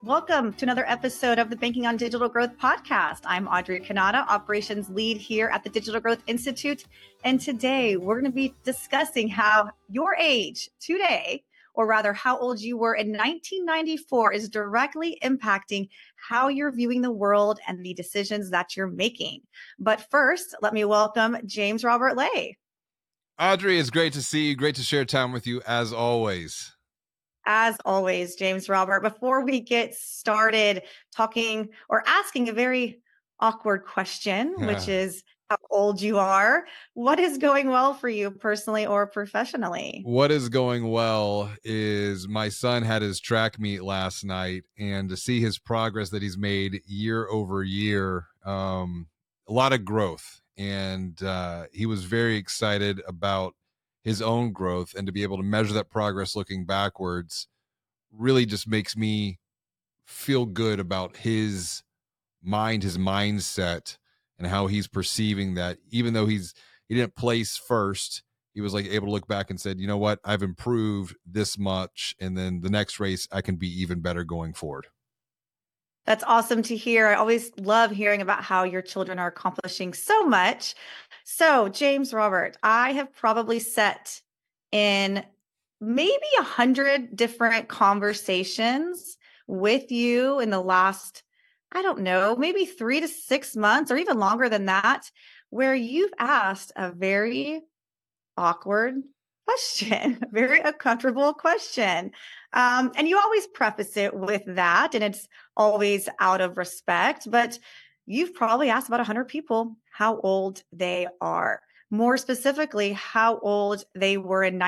Welcome to another episode of the Banking on Digital Growth podcast. I'm Audrey Kanata, operations lead here at the Digital Growth Institute. And today we're going to be discussing how your age today, or rather how old you were in 1994, is directly impacting how you're viewing the world and the decisions that you're making. But first, let me welcome James Robert Lay. Audrey, it's great to see you. Great to share time with you as always. As always, James Robert, before we get started talking or asking a very awkward question, which is how old you are, what is going well for you personally or professionally? What is going well is my son had his track meet last night, and to see his progress that he's made year over year, a lot of growth. And he was very excited about his own growth, and to be able to measure that progress looking backwards really just makes me feel good about his mind, his mindset, and how he's perceiving that. Even though he didn't place first, he was able to look back and said, you know what, I've improved this much, and then the next race I can be even better going forward. That's awesome to hear. I always love hearing about how your children are accomplishing so much. So, James Robert, I have probably sat in maybe 100 different conversations with you in the last, I don't know, maybe 3 to 6 months or even longer than that, where you've asked a very awkward question, a very uncomfortable question. And you always preface it with that, and it's always out of respect, but you've probably asked about 100 people how old they are. More specifically, how old they were in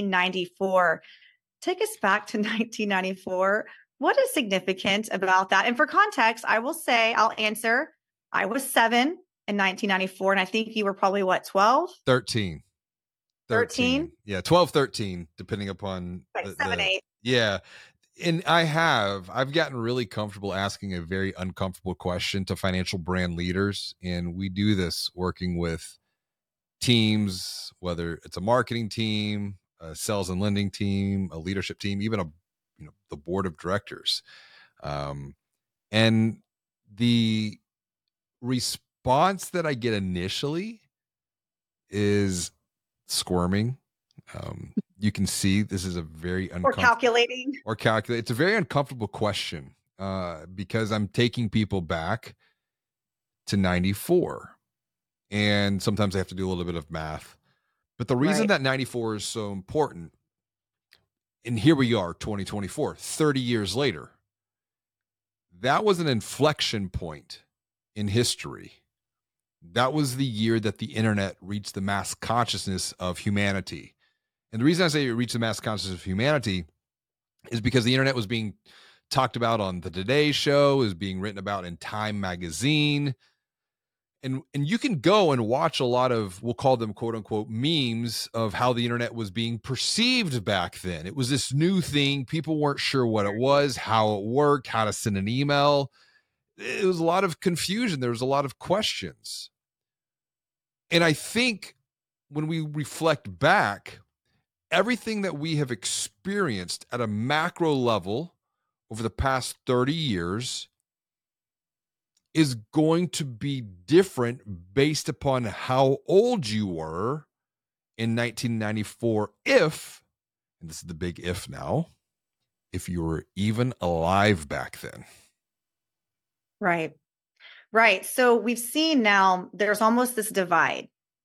1994. Take us back to 1994. What is significant about that? And for context, I will say, I'll answer, I was 7 in 1994, and I think you were probably what, 12? 13. 13? Yeah, 12, 13, depending upon... Like 7, 8. Yeah. And I've gotten really comfortable asking a very uncomfortable question to financial brand leaders. And we do this working with teams, whether it's a marketing team, a sales and lending team, a leadership team, even the board of directors. And the response that I get initially is squirming. You can see this is a very uncomfortable calculating. It's a very uncomfortable question because I'm taking people back to 94, and sometimes I have to do a little bit of math. But the reason that 94 is so important, and here we are, 2024, 30 years later, that was an inflection point in history. That was the year that the internet reached the mass consciousness of humanity. And the reason I say it reached the mass consciousness of humanity is because the internet was being talked about on the Today Show, is being written about in Time magazine. And you can go and watch a lot of, we'll call them quote unquote memes of how the internet was being perceived back then. It was this new thing. People weren't sure what it was, how it worked, how to send an email. It was a lot of confusion. There was a lot of questions. And I think when we reflect back, everything that we have experienced at a macro level over the past 30 years is going to be different based upon how old you were in 1994, if, and this is the big if now, if you were even alive back then. Right. So we've seen now there's almost this divide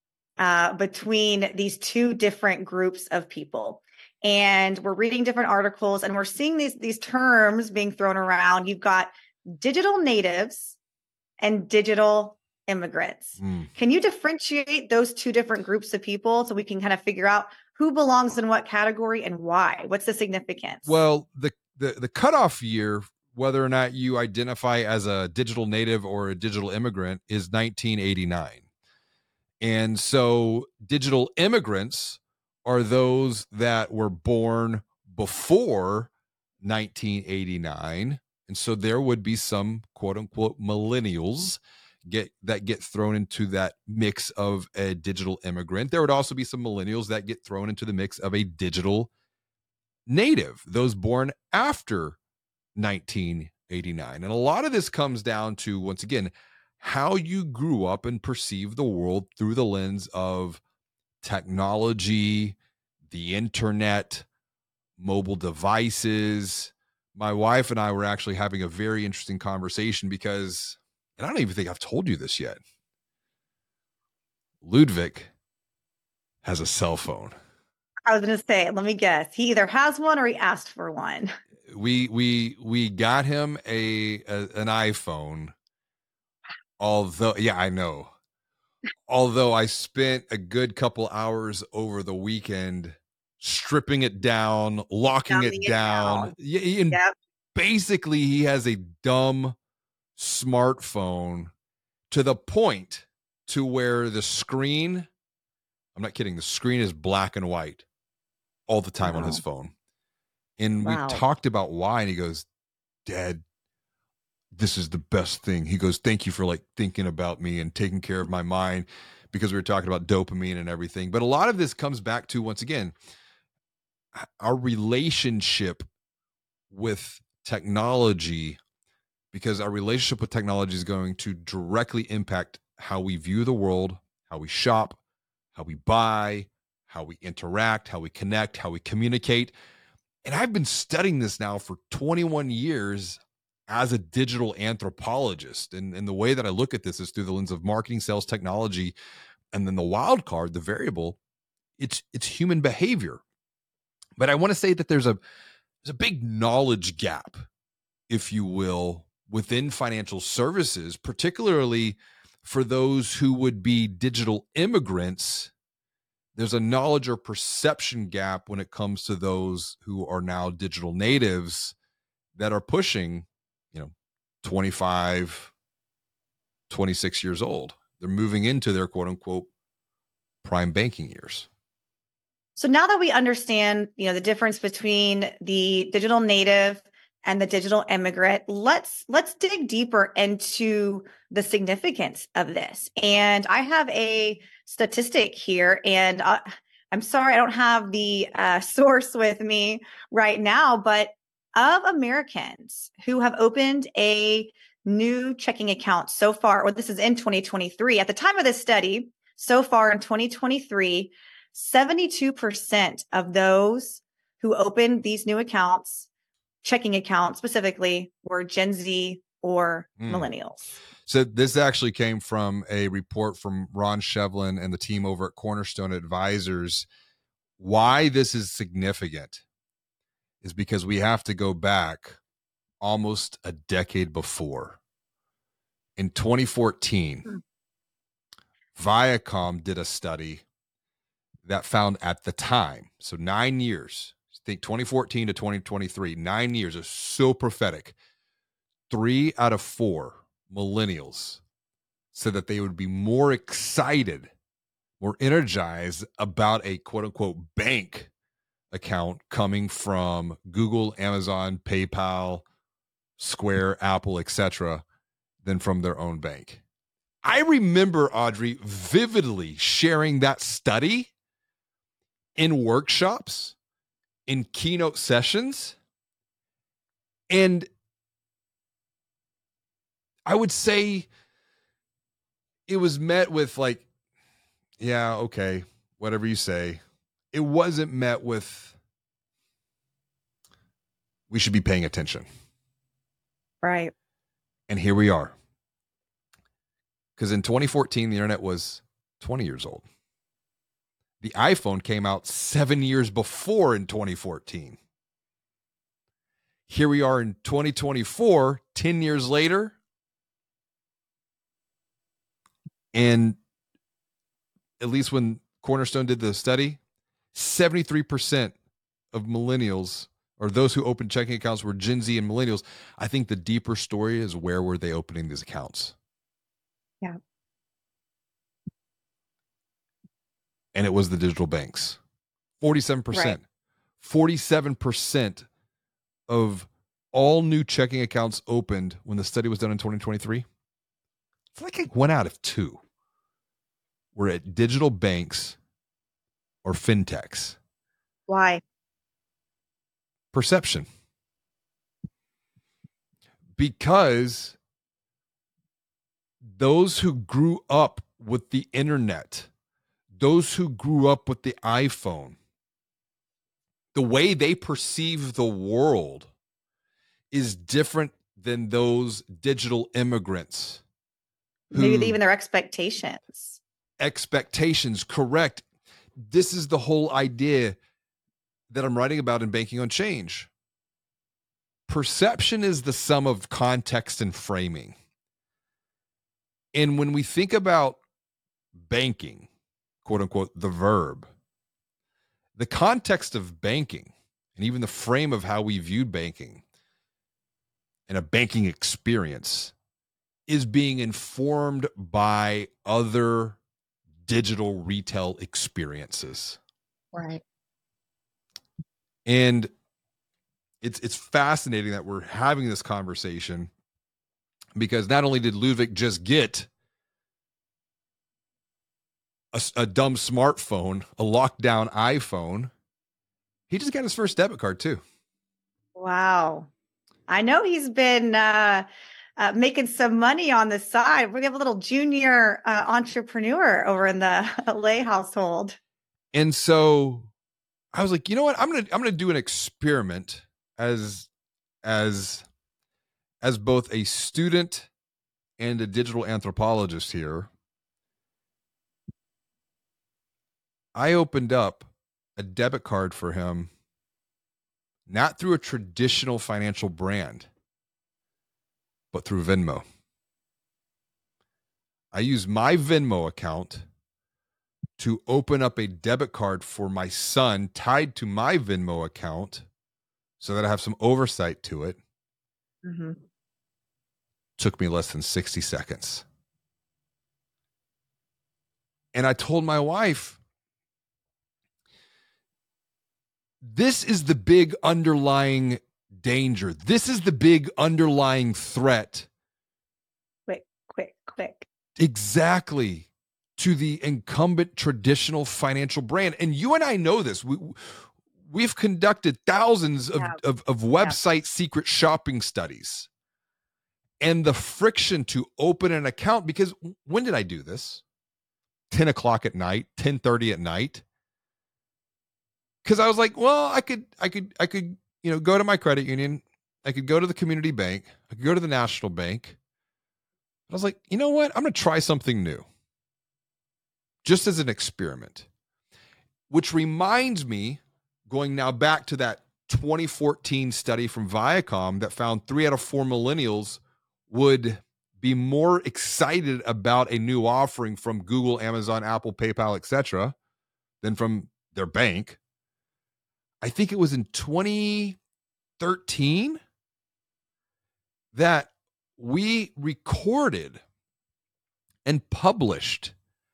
between these two different groups of people. And we're reading different articles and we're seeing these terms being thrown around. You've got digital natives and digital immigrants. Can you differentiate those two different groups of people so we can kind of figure out who belongs in what category and why? What's the significance? Well, the cutoff year, whether or not you identify as a digital native or a digital immigrant, is 1989. And so digital immigrants are those that were born before 1989. And so there would be some quote unquote millennials that get thrown into that mix of a digital immigrant. There would also be some millennials that get thrown into the mix of a digital native, those born after 1989. 89. And a lot of this comes down to, once again, how you grew up and perceive the world through the lens of technology, the internet, mobile devices. My wife and I were actually having a very interesting conversation because, and I don't even think I've told you this yet, Ludwig has a cell phone. I was going to say, let me guess. He either has one or he asked for one. We got him an iPhone. Although, yeah, I know. Although I spent a good couple hours over the weekend stripping it down, locking it down. Yeah, and basically he has a dumb smartphone to the point to where the screen, I'm not kidding, the screen is black and white all the time on his phone. And we talked about why, and he goes, Dad, this is the best thing. He goes, thank you for like thinking about me and taking care of my mind, because we were talking about dopamine and everything. But a lot of this comes back to, once again, our relationship with technology, because our relationship with technology is going to directly impact how we view the world, how we shop, how we buy, how we interact, how we connect, how we communicate. And I've been studying this now for 21 years as a digital anthropologist. And the way that I look at this is through the lens of marketing, sales, technology, and then the wild card, the variable, it's human behavior. But I want to say that there's a big knowledge gap, if you will, within financial services, particularly for those who would be digital immigrants. There's a knowledge or perception gap when it comes to those who are now digital natives that are pushing, 25, 26 years old. They're moving into their quote unquote prime banking years. So now that we understand, the difference between the digital native and the digital immigrant, let's dig deeper into the significance of this. And I have a statistic here, and I'm sorry I don't have the source with me right now, but of Americans who have opened a new checking account so far, this is in 2023, at the time of this study, so far in 2023, 72% of those who opened these new accounts, checking accounts specifically, were Gen Z or millennials. So this actually came from a report from Ron Shevlin and the team over at Cornerstone Advisors. Why this is significant is because we have to go back almost a decade before. In 2014, Viacom did a study that found at the time, so 9 years, I think 2014 to 2023, 9 years is so prophetic. 3 out of 4 millennials said that they would be more excited, more energized about a quote unquote bank account coming from Google, Amazon, PayPal, Square, Apple, etc., than from their own bank. I remember, Audrey, vividly sharing that study in workshops, in keynote sessions, and I would say it was met with like, yeah, okay, whatever you say. It wasn't met with, we should be paying attention. Right. And here we are. Because in 2014, the internet was 20 years old. The iPhone came out 7 years before in 2014. Here we are in 2024, 10 years later. And at least when Cornerstone did the study, 73% of millennials, or those who opened checking accounts, were Gen Z and millennials. I think the deeper story is, where were they opening these accounts? Yeah. And it was the digital banks. 47%. Right. 47% of all new checking accounts opened when the study was done in 2023. It's like 1 out of 2 were at digital banks or fintechs. Why? Perception. Because those who grew up with the internet, those who grew up with the iPhone, the way they perceive the world is different than those digital immigrants. Maybe even their expectations. Expectations, correct. This is the whole idea that I'm writing about in Banking on Change. Perception is the sum of context and framing. And when we think about banking, quote unquote, the verb, the context of banking and even the frame of how we viewed banking and a banking experience is being informed by other digital retail experiences. Right. And it's fascinating that we're having this conversation, because not only did Ludwig just get a dumb smartphone, a lockdown iPhone, he just got his first debit card too. Wow. I know he's been making some money on the side. We have a little junior entrepreneur over in the LA household. And so I was like, you know what? I'm gonna do an experiment as both a student and a digital anthropologist here. I opened up a debit card for him, not through a traditional financial brand, but through Venmo. I used my Venmo account to open up a debit card for my son tied to my Venmo account so that I have some oversight to it. Mm-hmm. Took me less than 60 seconds. And I told my wife, this is the big underlying danger. This is the big underlying threat. Quick. Exactly. To the incumbent traditional financial brand. And you and I know this. We've conducted thousands of website secret shopping studies. And the friction to open an account, because when did I do this? 10 o'clock at night, 10:30 at night. Because I was like, well, I could, go to my credit union. I could go to the community bank. I could go to the national bank. But I was like, you know what? I'm going to try something new. Just as an experiment. Which reminds me, going now back to that 2014 study from Viacom that found 3 out of 4 millennials would be more excited about a new offering from Google, Amazon, Apple, PayPal, etc., than from their bank. I think it was in 2013 that we recorded and published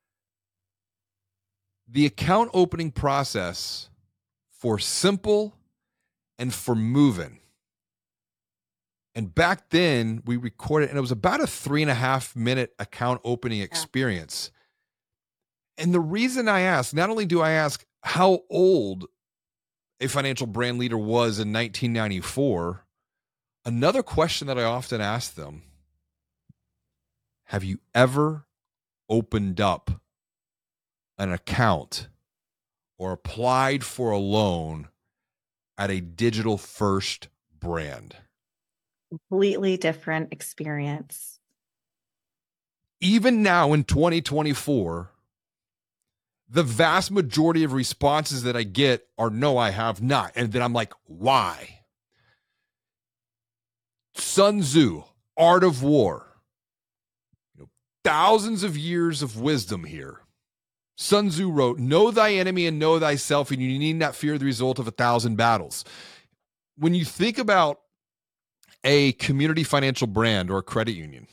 the account opening process for Simple and for Moovin. And back then we recorded, and it was about a 3.5 minute account opening experience. And the reason I ask, not only do I ask how old a financial brand leader was in 1994, another question that I often ask them, have you ever opened up an account or applied for a loan at a digital first brand? Completely different experience. Even now in 2024, the vast majority of responses that I get are no, I have not. And then I'm like, why? Sun Tzu, Art of War. Thousands of years of wisdom here. Sun Tzu wrote, know thy enemy and know thyself, and you need not fear the result of 1,000 battles. When you think about a community financial brand or a credit union,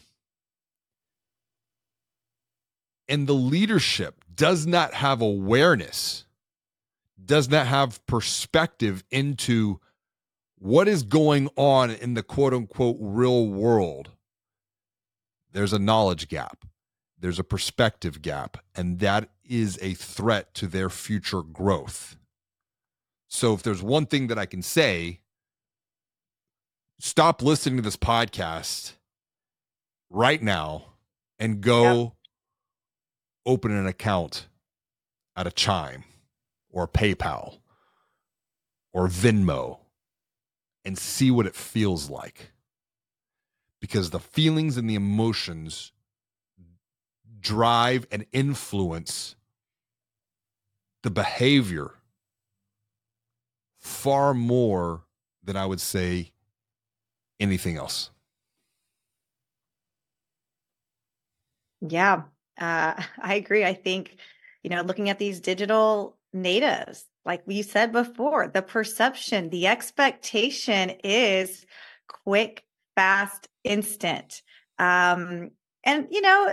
and the leadership does not have awareness, does not have perspective into what is going on in the quote unquote real world, there's a knowledge gap. There's a perspective gap, and that is a threat to their future growth. So if there's one thing that I can say, stop listening to this podcast right now and go open an account at a Chime or PayPal or Venmo and see what it feels like. Because the feelings and the emotions drive and influence the behavior far more than I would say anything else. Yeah, I agree. I think, looking at these digital natives, like we said before, the perception, the expectation is quick, fast, instant. And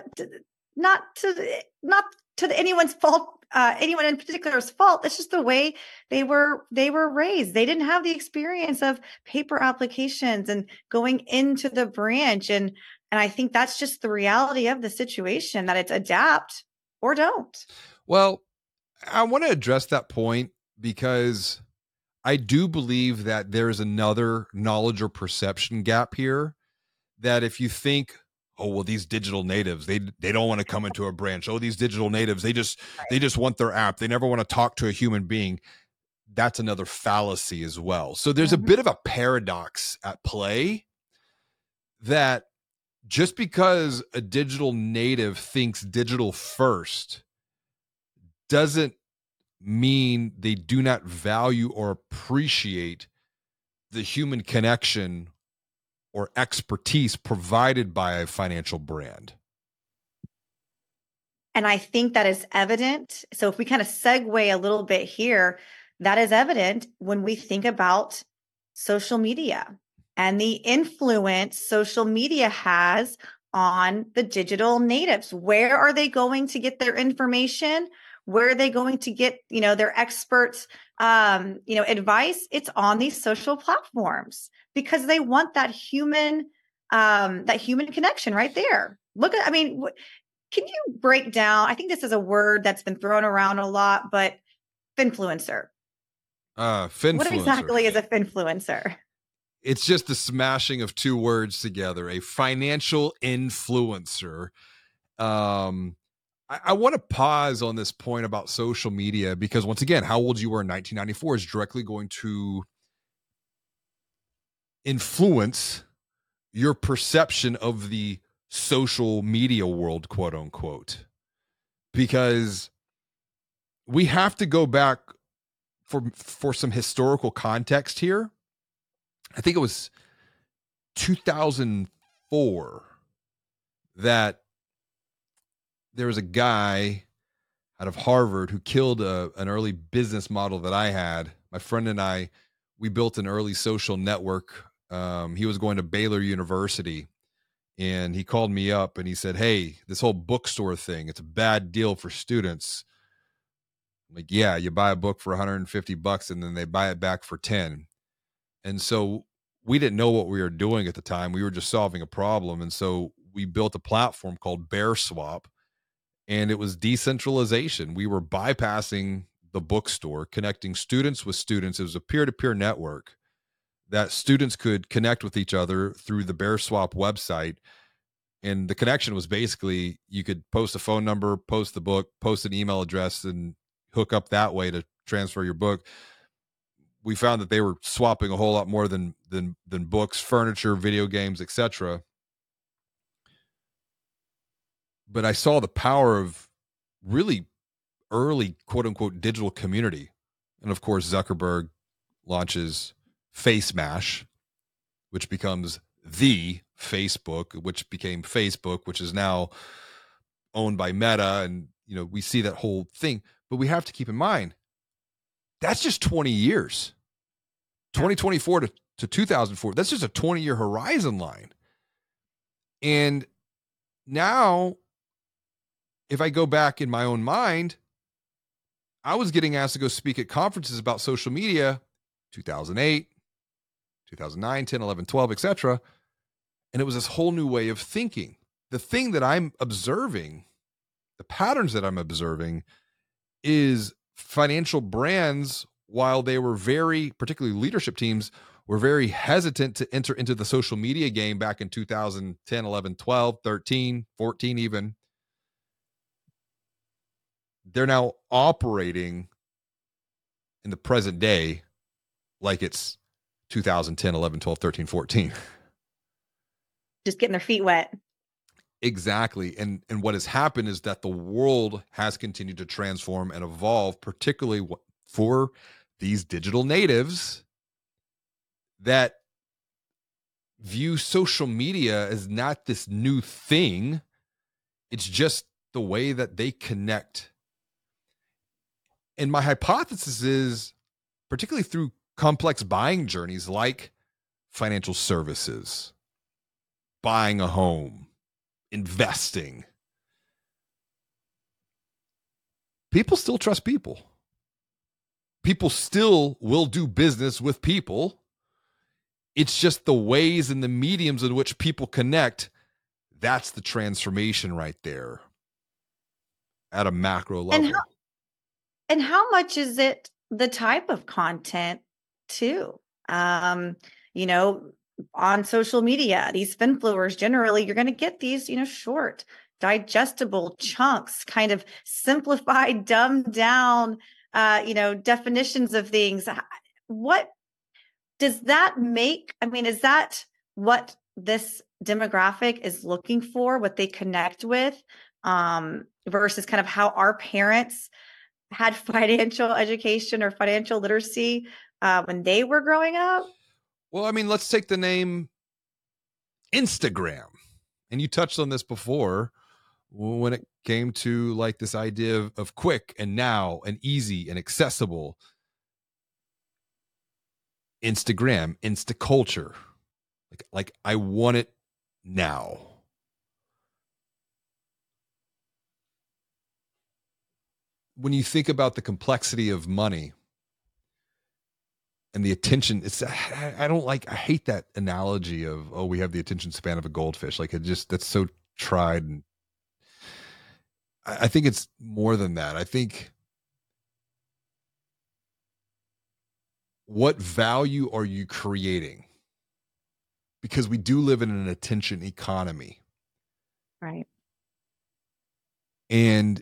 not to anyone's fault, anyone in particular's fault. It's just the way they were raised. They didn't have the experience of paper applications and going into the branch. And I think that's just the reality of the situation, that it's adapt or don't. Well, I want to address that point because I do believe that there's another knowledge or perception gap here, that if you think, oh, well, these digital natives, they don't want to come into a branch. Oh, these digital natives, they just want their app. They never want to talk to a human being. That's another fallacy as well. So there's a bit of a paradox at play, that just because a digital native thinks digital first doesn't mean they do not value or appreciate the human connection or expertise provided by a financial brand. And I think that is evident. So if we kind of segue a little bit here, that is evident when we think about social media and the influence social media has on the digital natives. Where are they going to get their information? Where are they going to get, their experts, advice? It's on these social platforms because they want that human connection right there. Can you break down? I think this is a word that's been thrown around a lot, but finfluencer. Finfluencer. What exactly is a finfluencer? It's just the smashing of two words together, a financial influencer. I want to pause on this point about social media because, once again, how old you were in 1994 is directly going to influence your perception of the social media world, quote unquote, because we have to go back for some historical context here. I think it was 2004 that there was a guy out of Harvard who killed an early business model that I had. My friend and I, we built an early social network. He was going to Baylor University, and he called me up and he said, "Hey, this whole bookstore thing, it's a bad deal for students." I'm like, yeah, you buy a book for $150 and then they buy it back for 10. And so we didn't know what we were doing at the time. We were just solving a problem. And so we built a platform called BearSwap, and it was decentralization. We were bypassing the bookstore, connecting students with students. It was a peer-to-peer network that students could connect with each other through the BearSwap website. And the connection was basically you could post a phone number, post the book, post an email address, and hook up that way to transfer your book. We found that they were swapping a whole lot more than books, furniture, video games, etc. But I saw the power of really early, quote unquote, digital community. And of course, Zuckerberg launches FaceMash, which becomes the Facebook, which became Facebook, which is now owned by Meta. And, we see that whole thing. But we have to keep in mind, that's just 20 years. 2024 to 2004. That's just a 20-year horizon line. And now, if I go back in my own mind, I was getting asked to go speak at conferences about social media 2008, 2009, 10, 11, 12, etc. And it was this whole new way of thinking. The thing that I'm observing, the patterns that I'm observing, is financial brands, while they were particularly leadership teams, were very hesitant to enter into the social media game back in 2010, 11, 12, 13, 14 even. They're now operating in the present day like it's 2010, 11, 12, 13, 14. Just getting their feet wet. Exactly. And what has happened is that the world has continued to transform and evolve, particularly for these digital natives that view social media as not this new thing. It's just the way that they connect. And my hypothesis is, particularly through complex buying journeys like financial services, buying a home, investing, people still trust people. People still will do business with people. It's just the ways and the mediums in which people connect. That's the transformation right there at a macro level. And how much is it the type of content too? You know, on social media, these finfluers, generally, you're going to get these, short, digestible chunks, kind of simplified, dumbed down, definitions of things. What does that make? I mean, is that what this demographic is looking for, what they connect with, versus kind of how our parents had financial education or financial literacy when they were growing up? Well, I mean, let's take the name Instagram. And you touched on this before when it came to like this idea of quick and now and easy and accessible. Instagram, Insta culture. Like I want it now. When you think about the complexity of money and the attention, I hate that analogy of, oh, we have the attention span of a goldfish. Like that's so tried. And I think it's more than that. I think, what value are you creating? Because we do live in an attention economy. Right. And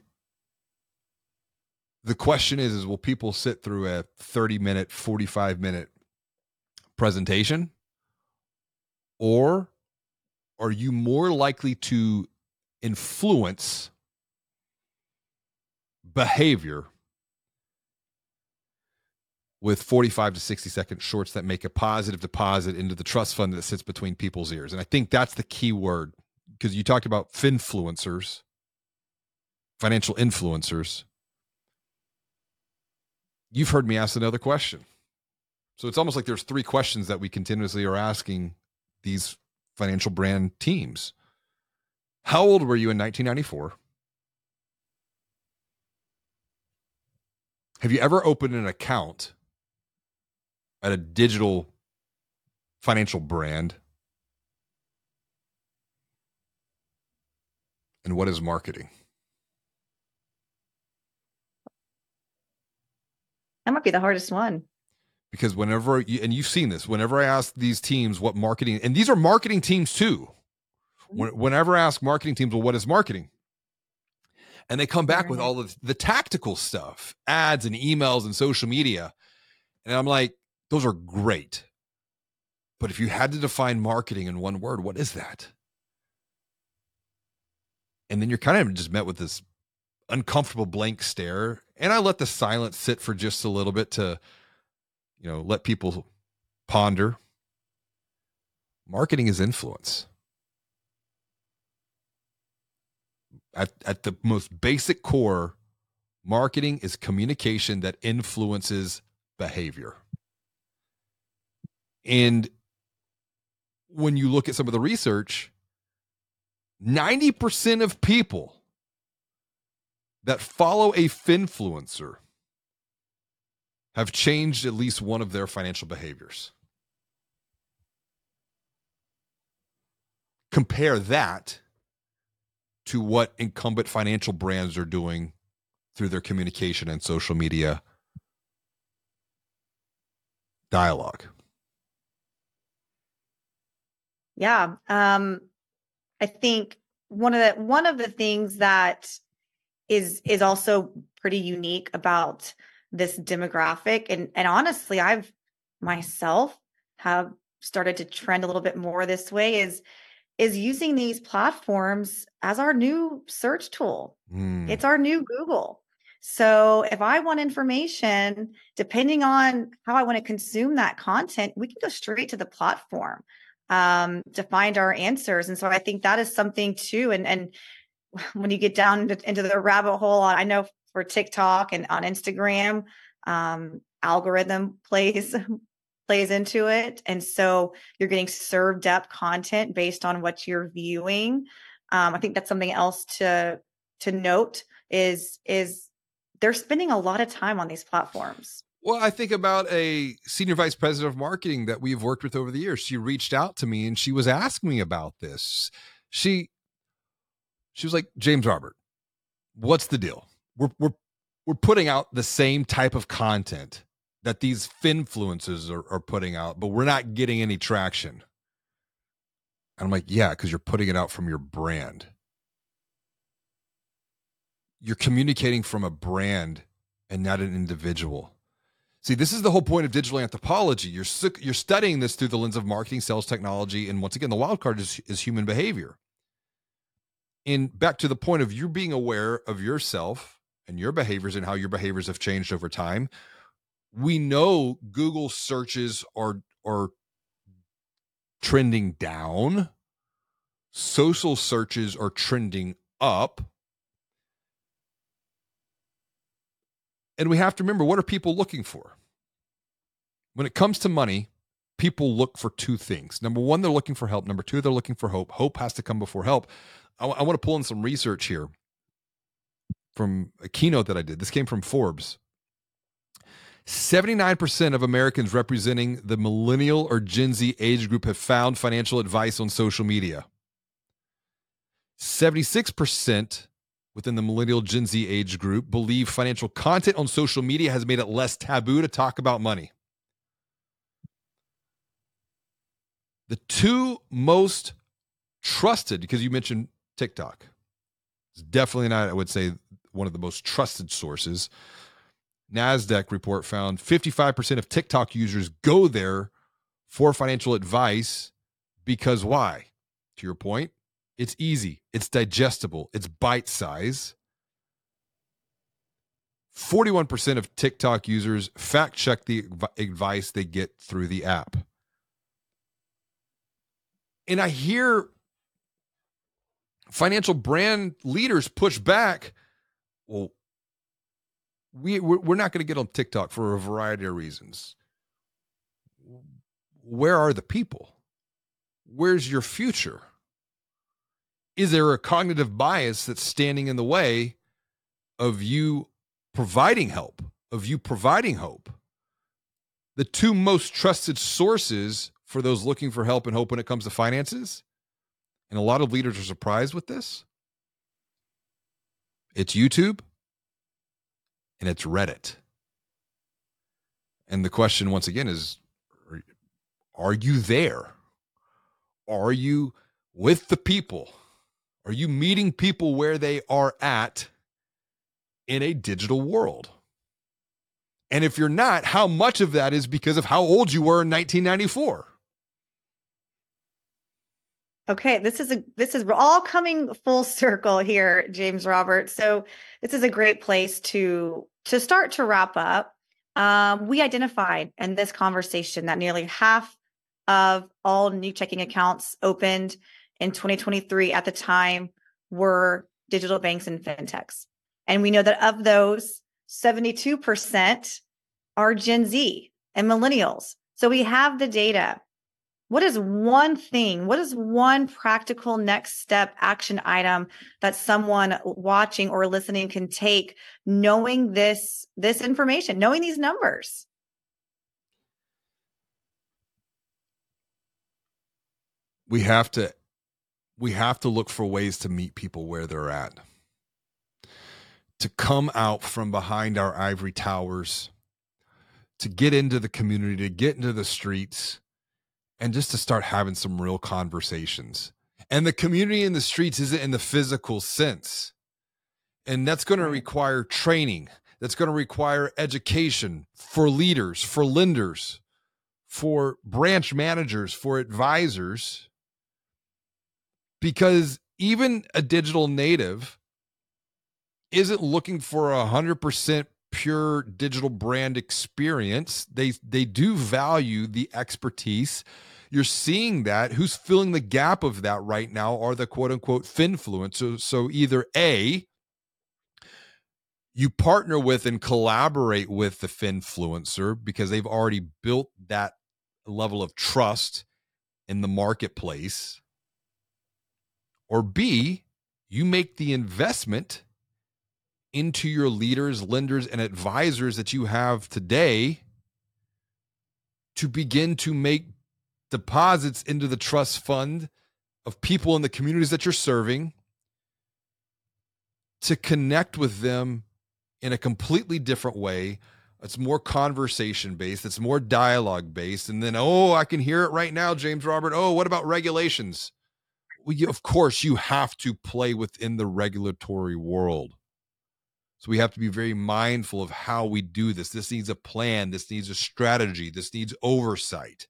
the question is will people sit through a 30-minute, 45-minute presentation? Or are you more likely to influence behavior with 45 to 60-second shorts that make a positive deposit into the trust fund that sits between people's ears? And I think that's the key word, because you talked about finfluencers, financial influencers. You've heard me ask another question. So it's almost like there's three questions that we continuously are asking these financial brand teams. How old were you in 1994? Have you ever opened an account at a digital financial brand? And what is marketing? That might be the hardest one. Because whenever you've seen this, whenever I ask these teams what marketing, and these are marketing teams too. Whenever I ask marketing teams, well, what is marketing? And they come back with all of the tactical stuff, ads and emails and social media. And I'm like, those are great. But if you had to define marketing in one word, what is that? And then you're kind of just met with this uncomfortable blank stare. And I let the silence sit for just a little bit to, let people ponder. Marketing is influence. At the most basic core, marketing is communication that influences behavior. And when you look at some of the research, 90% of people that follow a finfluencer have changed at least one of their financial behaviors. Compare that to what incumbent financial brands are doing through their communication and social media dialogue. Yeah. I think one of the things that is also pretty unique about this demographic, and honestly, I've myself have started to trend a little bit more this way, is using these platforms as our new search tool. It's our new Google. So if I want information, depending on how I want to consume that content, we can go straight to the platform to find our answers. And so I think that is something too. And when you get down into the rabbit hole, I know for TikTok and on Instagram, algorithm plays into it. And so you're getting served up content based on what you're viewing. I think that's something else to note is they're spending a lot of time on these platforms. Well, I think about a senior vice president of marketing that we've worked with over the years. She reached out to me and she was asking me about this. She was like, James Robert, what's the deal? We're putting out the same type of content that these finfluencers are putting out, but we're not getting any traction. And I'm like, yeah, because you're putting it out from your brand. You're communicating from a brand and not an individual. See, this is the whole point of digital anthropology. You're studying this through the lens of marketing, sales, technology, and once again, the wild card is human behavior. And back to the point of you being aware of yourself and your behaviors and how your behaviors have changed over time. We know Google searches are trending down. Social searches are trending up. And we have to remember, what are people looking for? When it comes to money, people look for two things. Number one, they're looking for help. Number two, they're looking for hope. Hope has to come before help. I want to pull in some research here from a keynote that I did. This came from Forbes. 79% of Americans representing the millennial or Gen Z age group have found financial advice on social media. 76% within the millennial Gen Z age group believe financial content on social media has made it less taboo to talk about money. The two most trusted, because you mentioned TikTok, it's definitely not, I would say, one of the most trusted sources. NASDAQ report found 55% of TikTok users go there for financial advice because why? To your point, it's easy, it's digestible, it's bite size. 41% of TikTok users fact check the advice they get through the app. And I hear financial brand leaders push back. Well, we're not going to get on TikTok for a variety of reasons. Where are the people? Where's your future? Is there a cognitive bias that's standing in the way of you providing help, of you providing hope? The two most trusted sources for those looking for help and hope when it comes to finances, and a lot of leaders are surprised with this, it's YouTube and it's Reddit. And the question once again is, are you there? Are you with the people? Are you meeting people where they are at in a digital world? And if you're not, how much of that is because of how old you were in 1994? Okay, this is all coming full circle here, James Robert. So this is a great place to start to wrap up. We identified in this conversation that nearly half of all new checking accounts opened in 2023 at the time were digital banks and fintechs. And we know that of those, 72% are Gen Z and millennials. So we have the data. What is one practical next step action item that someone watching or listening can take, knowing this information, knowing these numbers? We have to look for ways to meet people where they're at, to come out from behind our ivory towers, to get into the community, to get into the streets, and just to start having some real conversations. And the community in the streets isn't in the physical sense. And that's going to require training. That's going to require education for leaders, for lenders, for branch managers, for advisors. Because even a digital native isn't looking for 100% pure digital brand experience. They do value the expertise. You're seeing that. Who's filling the gap of that right now are the quote unquote finfluencers. So either A, you partner with and collaborate with the finfluencer because they've already built that level of trust in the marketplace. Or B, you make the investment into your leaders, lenders, and advisors that you have today to begin to make deposits into the trust fund of people in the communities that you're serving, to connect with them in a completely different way. It's more conversation based. It's more dialogue based. And then, I can hear it right now, James Robert. What about regulations? Well, of course, you have to play within the regulatory world. So we have to be very mindful of how we do this. This needs a plan. This needs a strategy. This needs oversight.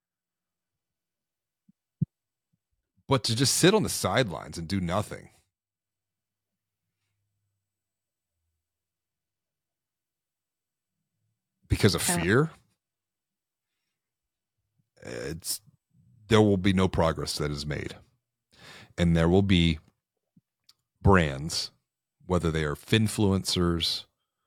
But to just sit on the sidelines and do nothing, because of fear, there will be no progress that is made. And there will be brands, whether they are finfluencers,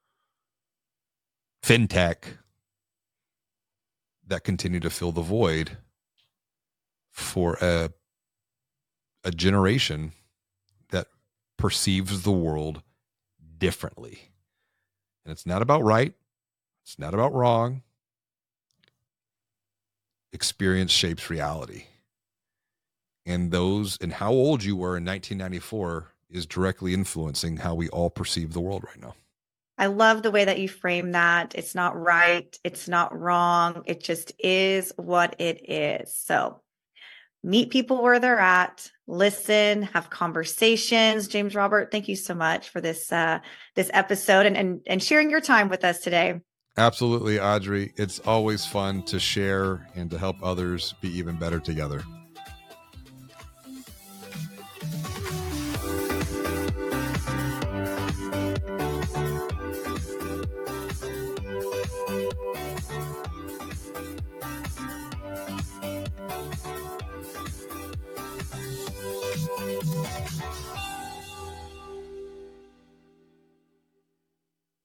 fintech, that continue to fill the void for a generation that perceives the world differently. And it's not about right. It's not about wrong. Experience shapes reality. And how old you were in 1994 is directly influencing how we all perceive the world right now. I love the way that you frame that. It's not right. It's not wrong. It just is what it is. So meet people where they're at, listen, have conversations. James Robert, thank you so much for this episode and sharing your time with us today. Absolutely, Audrey. It's always fun to share and to help others be even better together.